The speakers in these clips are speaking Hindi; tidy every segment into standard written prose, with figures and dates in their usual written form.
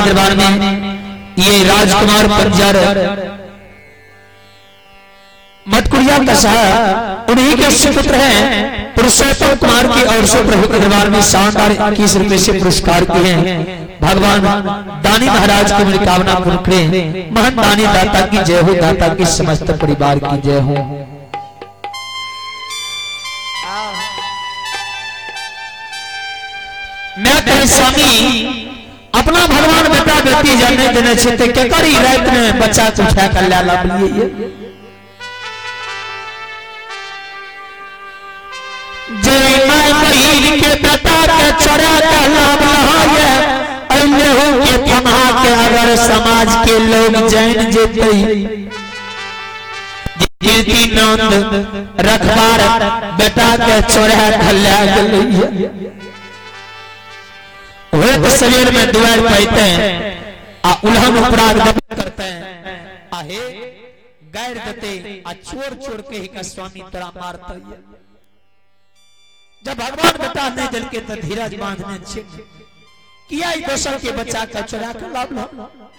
के दरबार में ये राजकुमार पंजर मटकुरिया कसा उन्हीं के सुपुत्र हैं पुरुषोत्तम कुमार की और से प्रभु के दरबार में शानदार 21 रुपए से पुरस्कार किए हैं। भगवान दानी महाराज की मनोकामना पूर्ण करें। महान दानी दाता की जय हो, दाता की समस्त परिवार की जय हो। मैं कहे स्वामी अपना भगवान बेटा बेटी जाने देने छे के करी रात में बच्चा को उठा कर ला लिए जय माय बहिन के बेटा के चढ़ा के लाभ लहाए अन्य हो के थमा के अगर समाज के लोग जैन जेते कीर्ति नंद रखवार बेटा के चढ़ा के ला गलिए वो शरीर में द्वार पाते हैं आ उल्हन अपराध करते हैं आहे गैर देते आ छोड़ छोड़ के ही का स्वामी तोरा मारता है। जब भगवान बेटा नहीं दिल के तो धीरज बांधने छे किया ही दोसर के बच्चा का चुरा के लाभ लो।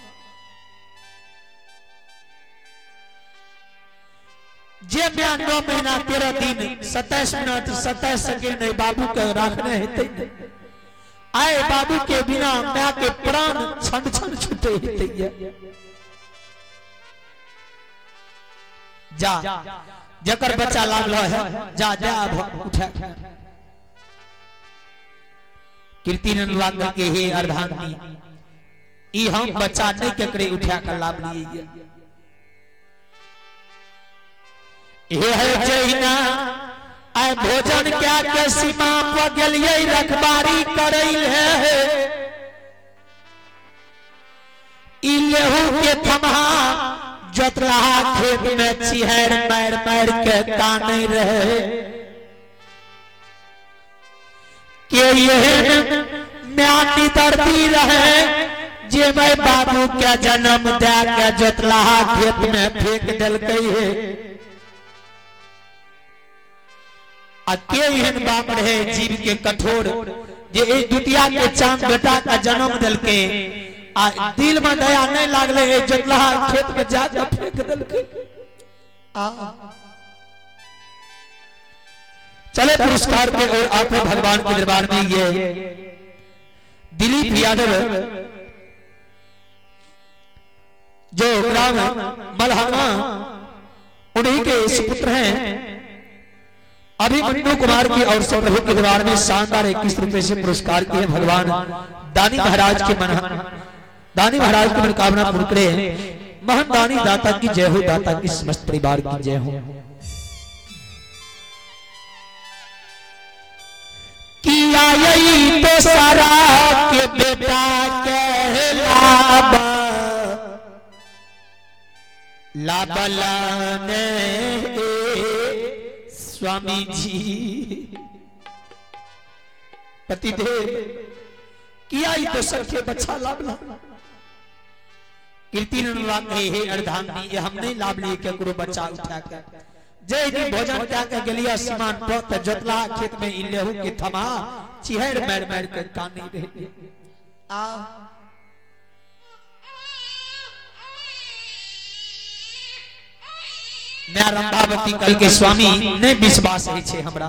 जे मैं 9 महीना 13 दिन 27 मिनट 27 सेकंड बाबू के रखने हेते आए बाबू के बिना मां के प्राण छन छन छूटे हेते जा जकर बच्चा लागलो है जा जा उठा कीर्ति नंदवाग के हे अर्धांगी ई हम बच्चा नहीं केकरे उठा कर लाभ लिए ये है जहिना आय भोजन क्या के सीमा पर गेलिए रखबारी करैल है ई लेहू के थमहा जोतलाहा खेत में चिहर मार मार के काने रहे के यहन म्यानी दर्दी रहे जे मैं बाबू के जन्म दे के जोतलाहा खेत में फेंक देलकै है के एहन बाप रहे जीव के कठोर जे एक दुतिया के चांद बेटा का जन्म दिलके आ दिल में दया नहीं लागले ए जोतलाहा खेत में जा फेंक दिलके चले पुरस्कार के और आपने भगवान के दरबार में ये दिलीप यादव जो ग्राम मलहाना उन्हीं के सुपुत्र हैं अभिमन्यु कुमार की और से प्रभु के दरबार में शानदार 21 रुपए से पुरस्कार किए। भगवान दानी महाराज की मनोकामना पूर्ण करे। महान दानी दाता की जय हो, दाता की समस्त परिवार की जय हो। किया यही तो सारा के बेटा कहलाबा लाबलाने स्वामी जी पतिदेव किया ही तो सबके बच्चा लाभ ला कीर्ति नंदवाग हे अर्धांगी ये हम नहीं लाभ लिए केकरो बच्चा उठा के जय दिन भोजन क्या के गेलिया समान पत जोतला खेत में इन लेहू के थमा चिहर मार मार के कानी रहे आ मैं रंभावती कल के स्वामी नहीं विश्वास है छे हमरा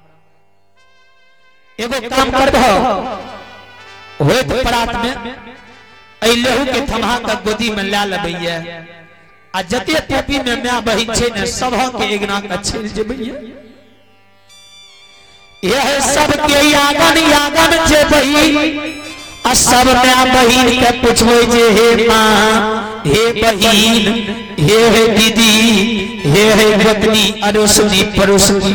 एगो काम कर दो होत परात में ए लेहू के थमा का गोदी में ला लबैया आ जते टोपी में मैं बहिन छे ने सब के एकना का छेल जेबैया यह सब के यागन जे बही आ सब मैं बहिन के पूछबै जे हे मां हे बहिन हे दीदी हे गोतनी अरोसनी परोसनी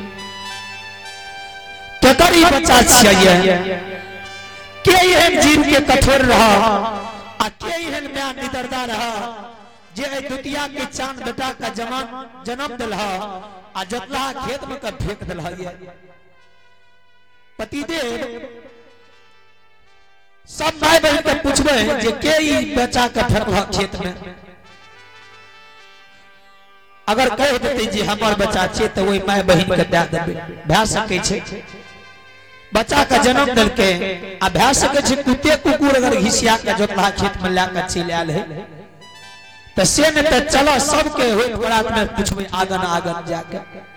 तो करी बच्चा चाहिए के एहन जीव के कठोर रहा आ के एहन म्यान निदरदा रहा जे दुतिया के चांद बेटा का जन्म दिलहा आ जोतला खेत में का फेंक दिलहा ये पतिदेव सब माय बहन के पूछबे जे के ई बच्चा का फेंकला खेत में अगर कह देते जी हमार बच्चा छे तो वही माय बहन के दे देबे भा सके छे बच्चा का जन्म दल के अभ्यास के कुत्ते कुकुर अगर घिसिया के जोतला खेत में लाकर चल आयल है तो से न तो चलो सबके होत बरात में पूछबे आगन आगन जाके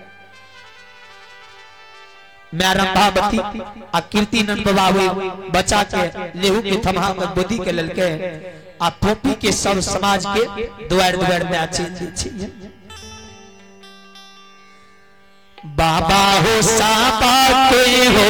मैं रंभावती आ कीर्तिनंद बाबू बच्चा के लेहू के थमा के गोदी के ललके आ पोपी के सब समाज के द्वार द्वार में आचे छी बाबा हो साबा के हो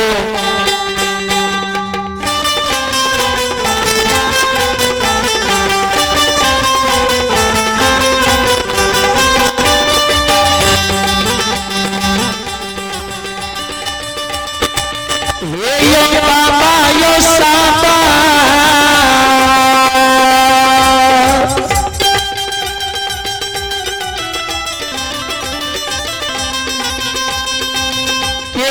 यो बाबा यो साबा के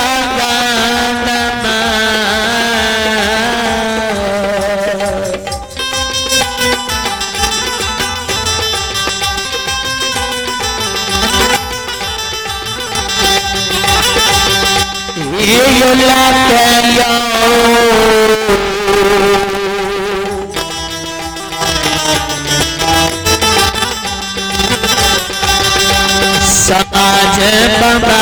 यो लायो समाज बाबा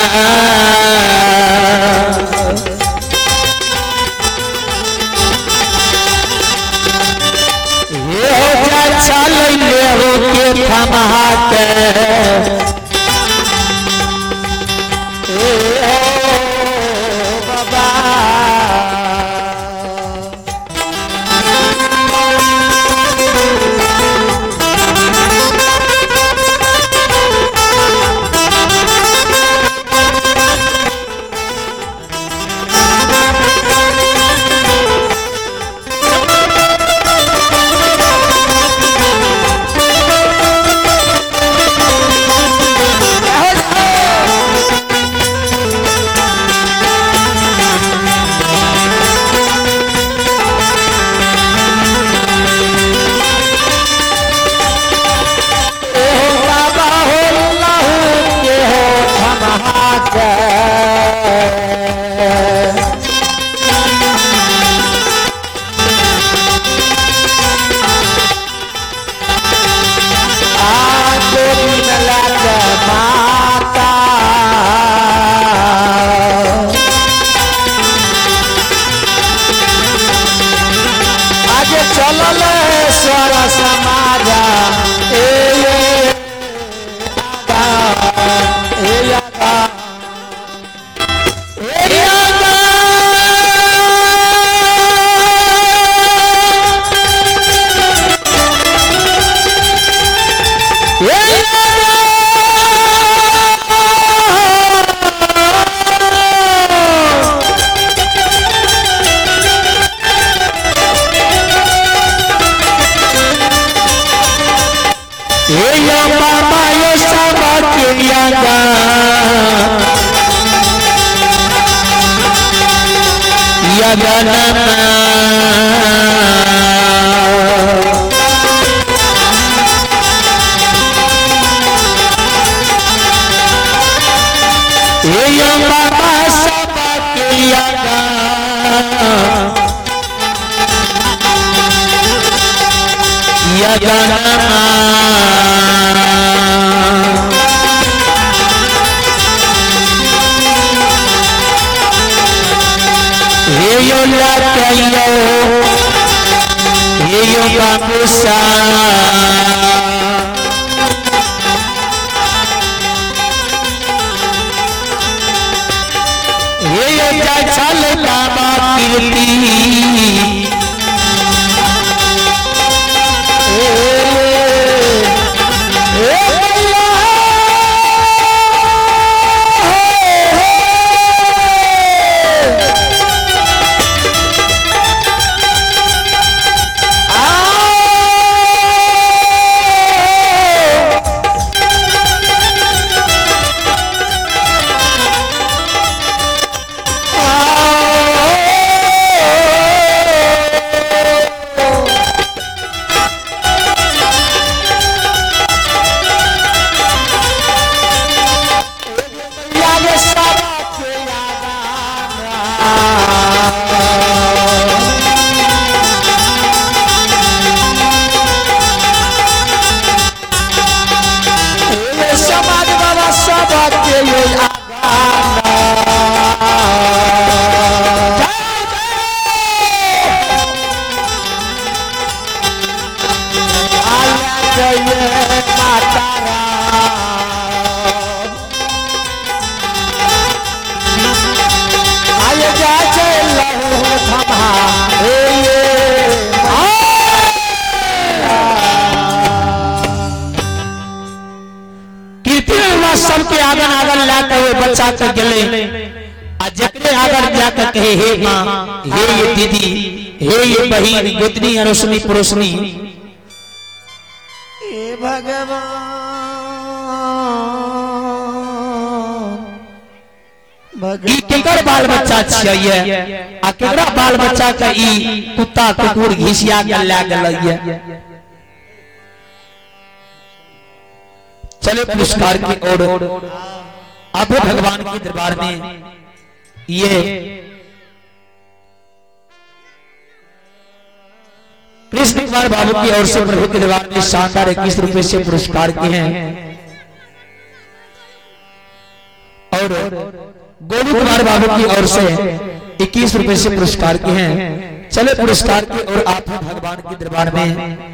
ये हो जा चल ले हो के थमा के बा सबके आगन आगन लाके वो बच्चा के गेले आ जकरे आगन जाके कहे हे मां, हे ये दीदी, हे ये बहन, गोतनी अरोसनी पड़ोसनी, हे भगवान ई केकर बाल बच्चा छियै आ केकरा बाल बच्चा के ई कुत्ता कुकुर घिसिया के ले गेलै। चले पुरस्कार की ओर अब भगवान के दरबार में ये कृष्ण कुमार बाबू की ओर से प्रभु के दरबार में शानदार 21 रुपए से पुरस्कार किए हैं और गोलू कुमार बाबू की ओर से 21 रुपए से पुरस्कार किए हैं। चले पुरस्कार की ओर आप भगवान के दरबार में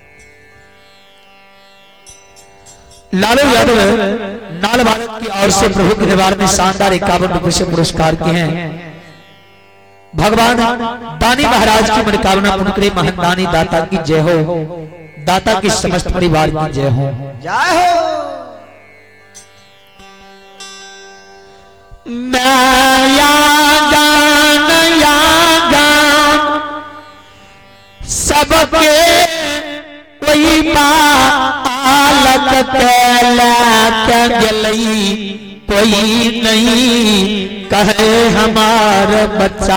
लालू यादव नाल भारत की ओर से प्रभु के दरबार में शानदार 51 रुपए से पुरस्कार किए हैं। भगवान दानी महाराज की मनोकामना पूर्ण करे, महादानी दाता की जय हो, दाता की समस्त परिवार की जय हो, जय हो। मैं गान सबके वही पालक गलई, कोई नहीं कहे हमार बच्चा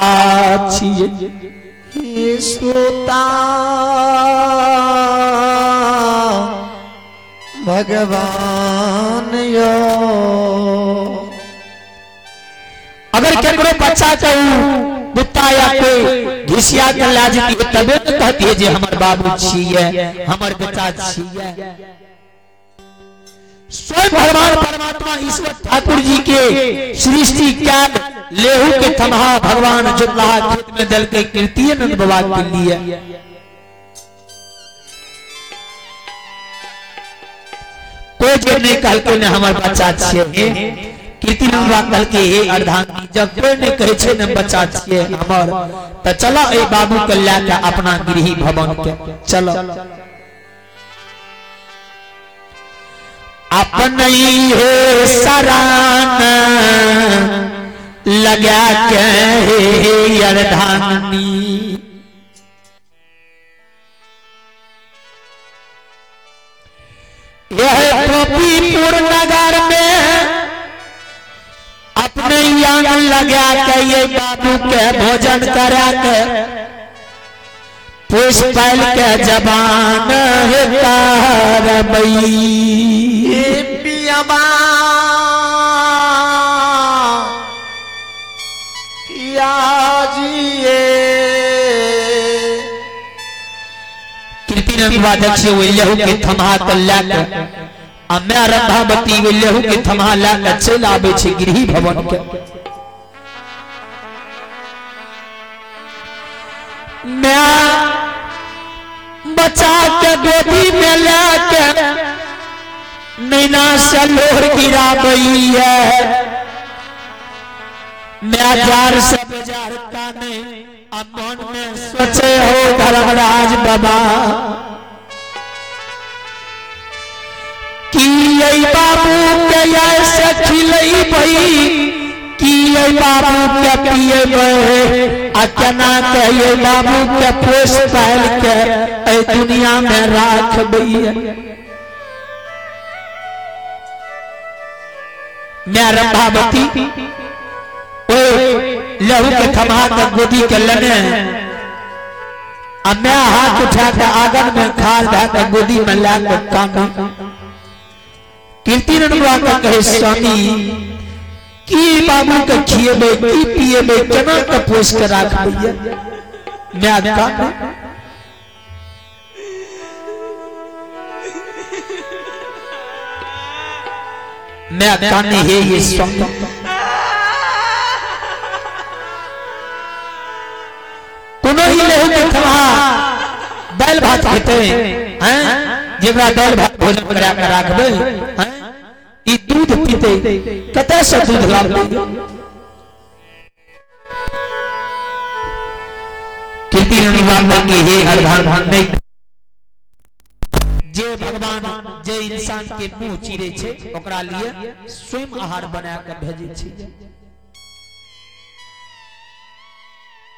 छिए श्रोता भगवान यो। अगर केकरो बच्चा कहू बुत्ता या कोई घिसिया के लाजती तबे तो कहती है जे हमर बाबू छिए, हमर बेटा छिए। स्वयं भगवान परमात्मा ईश्वर ठाकुर जी के सृष्टि त्याग लेहू के थमहा भगवान जुटलाहा खेत में दल के कीर्तिय नंद बाबा के लिए कोई जे नहीं कहल के ने हमर बच्चा छिए, कीर्ति नंद बाबा कहल के हे अर्धांगी, जब कोई नहीं कहे छे ने बच्चा छिए हमर त चलो ए बाबू के लेके अपना गृह भवन के चलो। अपने हे सरान लगा के अर्धांगी, यह गोपीपुर नगर में अपने यांग लगा के ये बाबू के भोजन करा के पुष्पल के जबान है कारबई। पियबा जिए कीर्ति नंदवादक से लहू के थमा कल्याक आ मैं रंभावती लहू के थमा लाक चल आबे छे गृह भवन के। मैं बचा के गोदी में लाके नैना से लोहर गिराबई है, मैं जार से बाजार का नहीं मन में सोचे हो धर्मराज बाबा कि ये बाबू के ऐसे खिलई भई, कि ये बाबू के पिए बहे अचना के ये बाबू के पोस पाल के ए दुनिया में राख बई। मैं रंभावती लहू के थमा के गोदी के लने मैं हाथ उठा के आंगन में खाल धा के गोदी में ला के काना। कीर्ति नंदवा का कहे स्वामी की बाबू के खिएबे की पिएबे केना के पोस के राखबे। मैं काना मैं काने हे ये स्वामी ही लहू के थमा दाल भात खेते हैं, जेबरा दाल भात भोजन करा के राखबे हैं, ई दूध पीते कते से दूध लाबे। कीर्ति नंदवान के हे अर्धांगी जे भगवान जे इंसान के मुंह चीरे छे ओकरा लिए स्वयं आहार बना के भेजे छे।